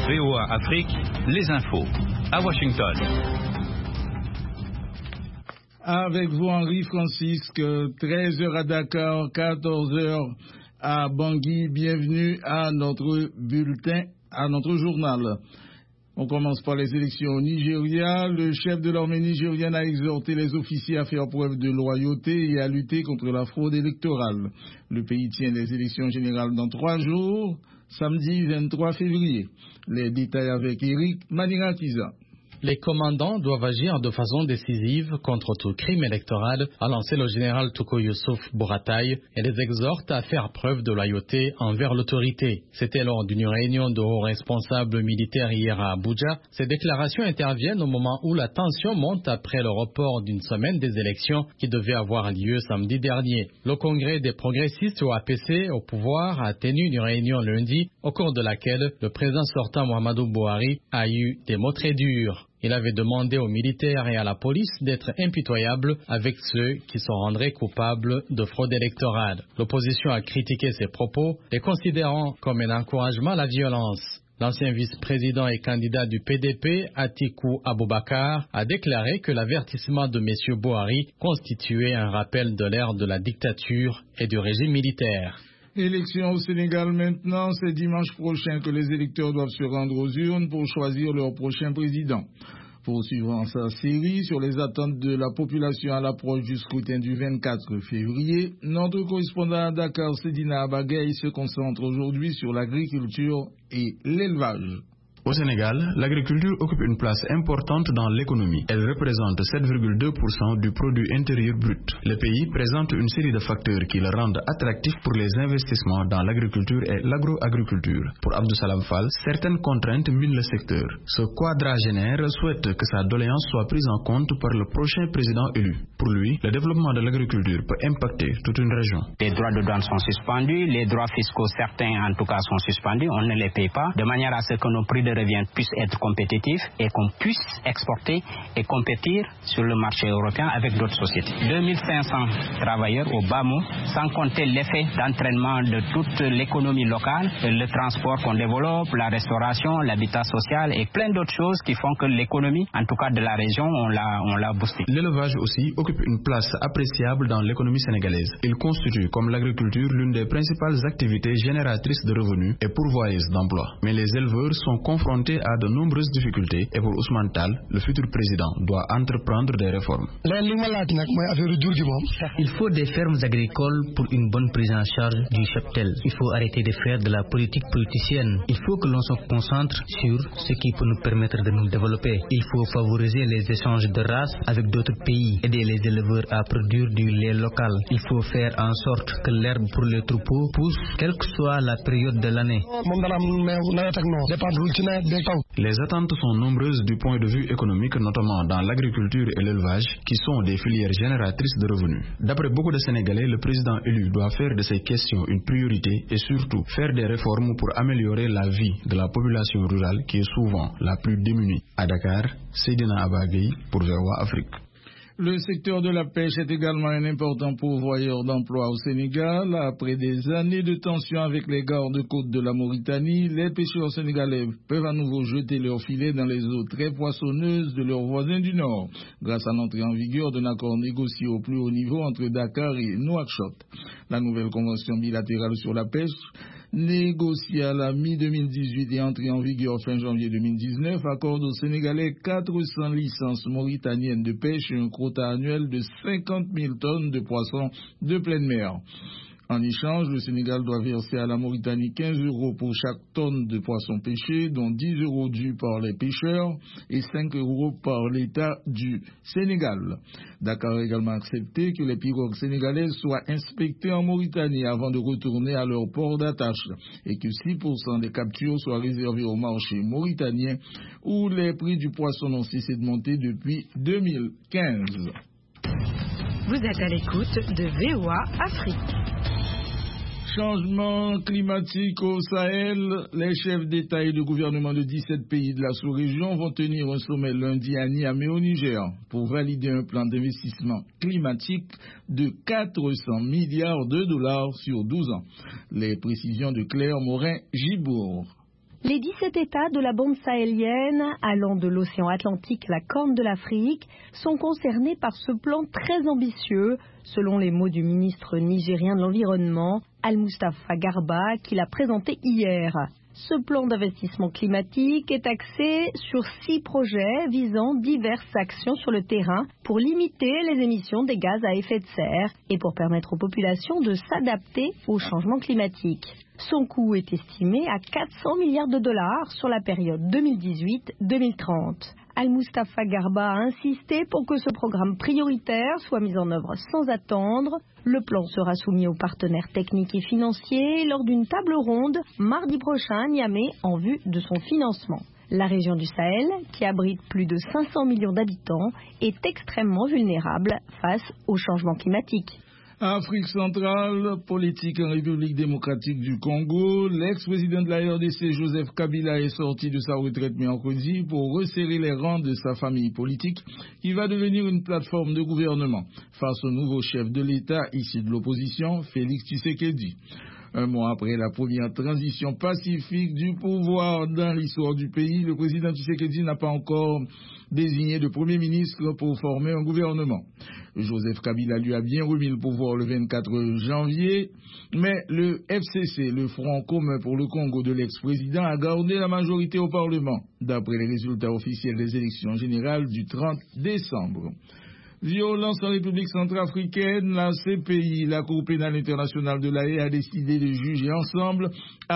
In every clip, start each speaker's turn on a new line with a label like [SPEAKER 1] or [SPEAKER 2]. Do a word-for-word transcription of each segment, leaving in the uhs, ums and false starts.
[SPEAKER 1] V O A Afrique, les infos. À Washington.
[SPEAKER 2] Avec vous, Henri Francisque, treize heures à Dakar, quatorze heures à Bangui. Bienvenue à notre bulletin, à notre journal. On commence par les élections au Nigeria. Le chef de l'armée nigérienne a exhorté les officiers à faire preuve de loyauté et à lutter contre la fraude électorale. Le pays tient les élections générales dans trois jours, samedi vingt-trois février. Les détails avec Eric Manirakiza.
[SPEAKER 3] Les commandants doivent agir de façon décisive contre tout crime électoral, a lancé le général Tuko Youssouf Bourataï, et les exhorte à faire preuve de loyauté envers l'autorité. C'était lors d'une réunion de hauts responsables militaires hier à Abuja. Ces déclarations interviennent au moment où la tension monte après le report d'une semaine des élections qui devaient avoir lieu samedi dernier. Le Congrès des progressistes au A P C au pouvoir a tenu une réunion lundi, au cours de laquelle le président sortant Muhammadu Buhari a eu des mots très durs. Il avait demandé aux militaires et à la police d'être impitoyables avec ceux qui se rendraient coupables de fraude électorale. L'opposition a critiqué ces propos, les considérant comme un encouragement à la violence. L'ancien vice-président et candidat du P D P, Atiku Abubakar, a déclaré que l'avertissement de M. Buhari constituait un rappel de l'ère de la dictature et du régime militaire.
[SPEAKER 2] Élections au Sénégal maintenant, c'est dimanche prochain que les électeurs doivent se rendre aux urnes pour choisir leur prochain président. Poursuivant sa série sur les attentes de la population à l'approche du scrutin du vingt-quatre février, notre correspondant à Dakar, Sedina Abagaï, se concentre aujourd'hui sur l'agriculture et l'élevage.
[SPEAKER 4] Au Sénégal, l'agriculture occupe une place importante dans l'économie. Elle représente sept virgule deux pour cent du produit intérieur brut. Le pays présente une série de facteurs qui le rendent attractif pour les investissements dans l'agriculture et l'agro-agriculture. Pour Abdou Salam Fall, certaines contraintes minent le secteur. Ce quadragénaire souhaite que sa doléance soit prise en compte par le prochain président élu. Pour lui, le développement de l'agriculture peut impacter toute une région.
[SPEAKER 5] Les droits de douane sont suspendus, les droits fiscaux certains en tout cas sont suspendus, on ne les paye pas, de manière à ce que nos prix de revient puisse être compétitif et qu'on puisse exporter et compétir sur le marché européen avec d'autres sociétés. deux mille cinq cents travailleurs au bas mot, sans compter l'effet d'entraînement de toute l'économie locale, le transport qu'on développe, la restauration, l'habitat social et plein d'autres choses qui font que l'économie, en tout cas de la région, on l'a, on l'a boosté.
[SPEAKER 4] L'élevage aussi occupe une place appréciable dans l'économie sénégalaise. Il constitue, comme l'agriculture, l'une des principales activités génératrices de revenus et pourvoyeuses d'emplois. Mais les éleveurs sont confrontés à de nombreuses difficultés et pour Ousmane Tall, le futur président doit entreprendre des réformes.
[SPEAKER 6] Il faut des fermes agricoles pour une bonne prise en charge du cheptel. Il faut arrêter de faire de la politique politicienne. Il faut que l'on se concentre sur ce qui peut nous permettre de nous développer. Il faut favoriser les échanges de races avec d'autres pays, aider les éleveurs à produire du lait local. Il faut faire en sorte que l'herbe pour les troupeaux pousse, quelle que soit la période de l'année.
[SPEAKER 4] Les attentes sont nombreuses du point de vue économique, notamment dans l'agriculture et l'élevage, qui sont des filières génératrices de revenus. D'après beaucoup de Sénégalais, le président élu doit faire de ces questions une priorité et surtout faire des réformes pour améliorer la vie de la population rurale qui est souvent la plus démunie. À Dakar, Seydina Abagaï pour V O A Afrique.
[SPEAKER 2] Le secteur de la pêche est également un important pourvoyeur d'emplois au Sénégal. Après des années de tension avec les gardes-côtes de la Mauritanie, les pêcheurs sénégalais peuvent à nouveau jeter leurs filets dans les eaux très poissonneuses de leurs voisins du Nord, grâce à l'entrée en vigueur d'un accord négocié au plus haut niveau entre Dakar et Nouakchott. La nouvelle convention bilatérale sur la pêche, négociée à la mi deux mille dix-huit et entrée en vigueur fin janvier deux mille dix-neuf, accorde aux Sénégalais quatre cents licences mauritaniennes de pêche et un quota annuel de cinquante mille tonnes de poissons de pleine mer. En échange, le Sénégal doit verser à la Mauritanie quinze euros pour chaque tonne de poissons pêchés, dont dix euros dus par les pêcheurs et cinq euros par l'État du Sénégal. Dakar a également accepté que les pirogues sénégalaises soient inspectées en Mauritanie avant de retourner à leur port d'attache et que six pour cent des captures soient réservées au marché mauritanien où les prix du poisson n'ont cessé de monter depuis deux mille quinze.
[SPEAKER 7] Vous êtes à l'écoute de V O A Afrique.
[SPEAKER 2] Changement climatique au Sahel, les chefs d'État et de gouvernement de dix-sept pays de la sous-région vont tenir un sommet lundi à Niamey au Niger pour valider un plan d'investissement climatique de quatre cents milliards de dollars sur douze ans. Les précisions de Claire Morin-Gibourg.
[SPEAKER 8] Les dix-sept États de la bande sahélienne, allant de l'océan Atlantique à la Corne de l'Afrique, sont concernés par ce plan très ambitieux, selon les mots du ministre nigérien de l'Environnement, Al-Mustafa Garba, qui l'a présenté hier. Ce plan d'investissement climatique est axé sur six projets visant diverses actions sur le terrain pour limiter les émissions des gaz à effet de serre et pour permettre aux populations de s'adapter au changement climatique. Son coût est estimé à quatre cents milliards de dollars sur la période deux mille dix-huit à deux mille trente. Al-Mustafa Garba a insisté pour que ce programme prioritaire soit mis en œuvre sans attendre. Le plan sera soumis aux partenaires techniques et financiers lors d'une table ronde mardi prochain à Niamey en vue de son financement. La région du Sahel, qui abrite plus de cinq cents millions d'habitants, est extrêmement vulnérable face au changement climatique.
[SPEAKER 2] Afrique centrale, politique en République démocratique du Congo, l'ex-président de la R D C, Joseph Kabila, est sorti de sa retraite mercredi pour resserrer les rangs de sa famille politique, qui va devenir une plateforme de gouvernement face au nouveau chef de l'État issu de l'opposition, Félix Tshisekedi. Un mois après la première transition pacifique du pouvoir dans l'histoire du pays, le président Tshisekedi n'a pas encore désigné de premier ministre pour former un gouvernement. Joseph Kabila lui a bien remis le pouvoir le vingt-quatre janvier, mais le F C C, le Front commun pour le Congo de l'ex-président, a gardé la majorité au Parlement, d'après les résultats officiels des élections générales du trente décembre. Violence en République centrafricaine, la C P I, la Cour pénale internationale de l'A E, a décidé de juger ensemble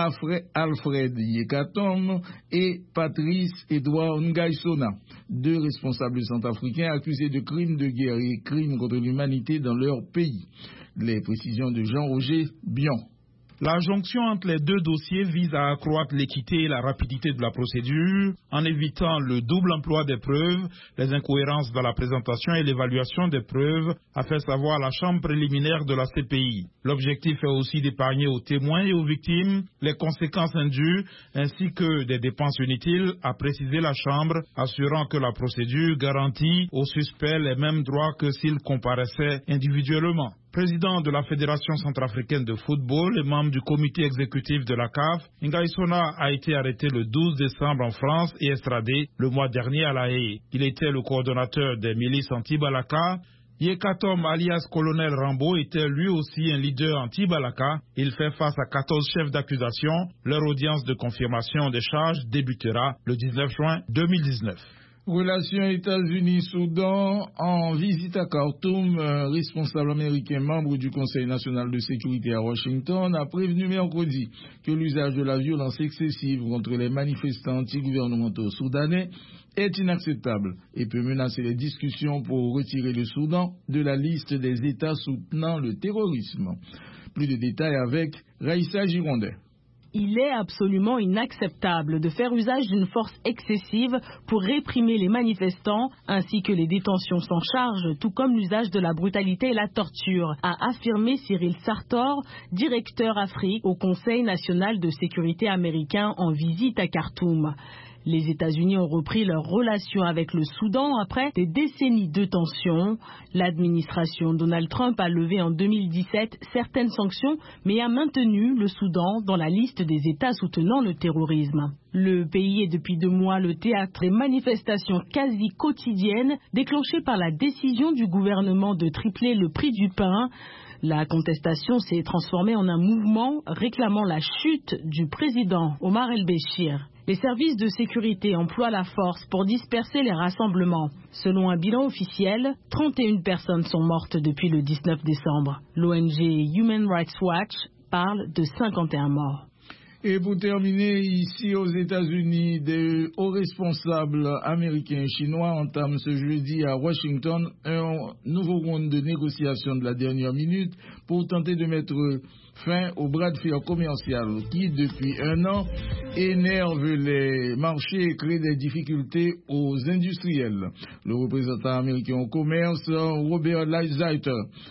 [SPEAKER 2] Alfred Yekatom et Patrice Edouard Ngaïsona, deux responsables centrafricains accusés de crimes de guerre et crimes contre l'humanité dans leur pays. Les précisions de Jean-Roger Bion.
[SPEAKER 9] La jonction entre les deux dossiers vise à accroître l'équité et la rapidité de la procédure en évitant le double emploi des preuves, les incohérences dans la présentation et l'évaluation des preuves, a fait savoir la chambre préliminaire de la C P I. L'objectif est aussi d'épargner aux témoins et aux victimes les conséquences indues ainsi que des dépenses inutiles, a précisé la chambre, assurant que la procédure garantit aux suspects les mêmes droits que s'ils comparaissaient individuellement. Président de la Fédération centrafricaine de football et membre du comité exécutif de la C A F, Ngaïsona a été arrêté le douze décembre en France et extradé le mois dernier à La Haye. Il était le coordonnateur des milices anti-Balaka. Yekatom alias Colonel Rambo était lui aussi un leader anti-Balaka. Il fait face à quatorze chefs d'accusation. Leur audience de confirmation des charges débutera le dix-neuf juin deux mille dix-neuf.
[SPEAKER 2] Relations États-Unis-Soudan, en visite à Khartoum, un responsable américain membre du Conseil national de sécurité à Washington a prévenu mercredi que l'usage de la violence excessive contre les manifestants anti-gouvernementaux soudanais est inacceptable et peut menacer les discussions pour retirer le Soudan de la liste des États soutenant le terrorisme. Plus de détails avec Raïssa Girondet.
[SPEAKER 10] Il est absolument inacceptable de faire usage d'une force excessive pour réprimer les manifestants ainsi que les détentions sans charge, tout comme l'usage de la brutalité et la torture, a affirmé Cyril Sartor, directeur Afrique au Conseil national de sécurité américain en visite à Khartoum. Les États-Unis ont repris leurs relations avec le Soudan après des décennies de tensions. L'administration Donald Trump a levé en deux mille dix-sept certaines sanctions, mais a maintenu le Soudan dans la liste des États soutenant le terrorisme. Le pays est depuis deux mois le théâtre des manifestations quasi quotidiennes déclenchées par la décision du gouvernement de tripler le prix du pain. La contestation s'est transformée en un mouvement réclamant la chute du président Omar el-Béchir. Les services de sécurité emploient la force pour disperser les rassemblements. Selon un bilan officiel, trente et une personnes sont mortes depuis le dix-neuf décembre. L'O N G Human Rights Watch parle de cinquante et un morts.
[SPEAKER 2] Et pour terminer, ici aux États-Unis, des hauts responsables américains et chinois entament ce jeudi à Washington un nouveau round de négociations de la dernière minute pour tenter de mettre fin au bras de fer commercial qui, depuis un an, énerve les marchés et crée des difficultés aux industriels. Le représentant américain au commerce, Robert Lighthizer,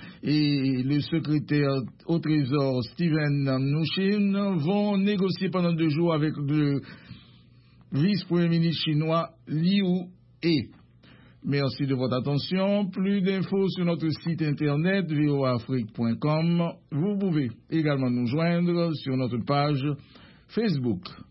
[SPEAKER 2] et le secrétaire au Trésor, Steven Mnuchin, vont négocier pendant deux jours avec le vice-premier ministre chinois Liu He. Merci de votre attention. Plus d'infos sur notre site internet v o a afrique point com. Vous pouvez également nous joindre sur notre page Facebook.